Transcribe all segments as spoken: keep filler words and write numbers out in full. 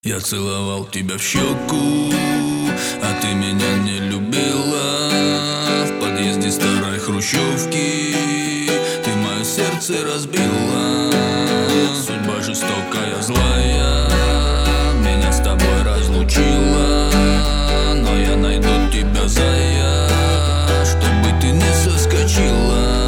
Я целовал тебя в щеку, а ты меня не любила. В подъезде старой хрущевки ты мое сердце разбила. Судьба жестокая, злая меня с тобой разлучила. Но я найду тебя, зая, чтобы ты не соскочила.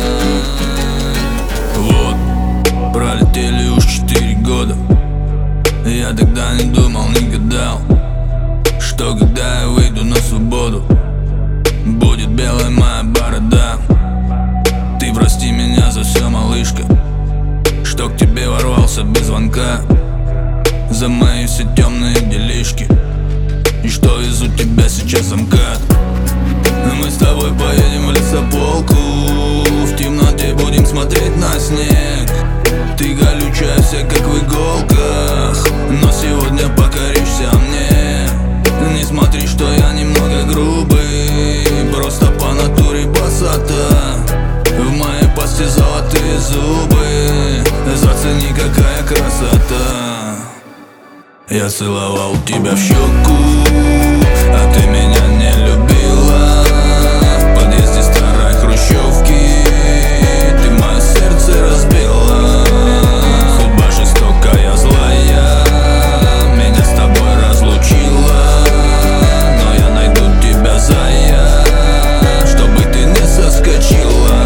Вот, пролетели уж четыре года. Я тогда не думал, не гадал, что когда я выйду на свободу, будет белая моя борода. Ты прости меня за все, малышка, что к тебе ворвался без звонка, за мои все темные делишки, и что везу тебя сейчас замкат. Мы с тобой поедем в лесополку, в темноте будем смотреть на снег. Ты колючая вся, как в иголках, но сегодня покоришься мне. Не смотри, что я немного грубый, просто по натуре басата. В моей пасти золотые зубы, зацени, какая красота. Я целовал тебя в щеку, а ты меня не любила. В подъезде старой хрущевки ты мое сердце разбила. Судьба жестокая, злая меня с тобой разлучила. Но я найду тебя, зая, чтобы ты не соскочила.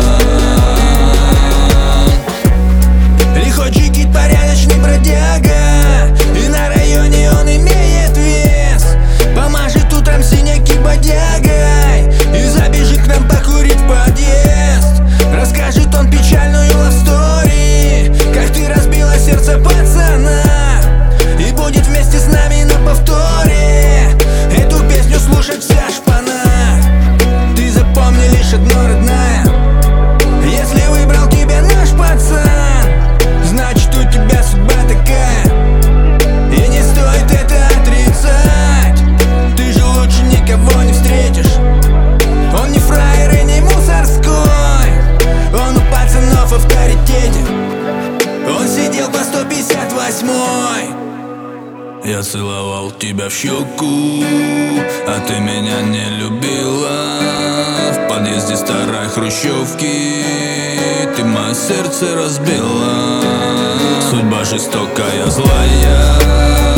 Лихой джигит, порядочный бродяга, и на районе он имеет вес. Помажет утром синяки бодягой и забежит к нам покурить в подъезд. Расскажет он печальную лавстори, как ты разбила сердце пацана, и будет вместе с нами на повторе эту песню слушать вся шпана. Ты запомни лишь одно, родная: если выбрал тебя наш пацан, значит у тебя судьба такая, и не стоит это отрицать. Ты же лучше никого не встретишь. Он не фраер и не мусорской, он у пацанов в авторитете. Он сидел по сто пятьдесят восьмой. Я целовал тебя в щеку, а ты меня не любила. В подъезде старой хрущевки ты мое сердце разбила. Судьба жестокая, злая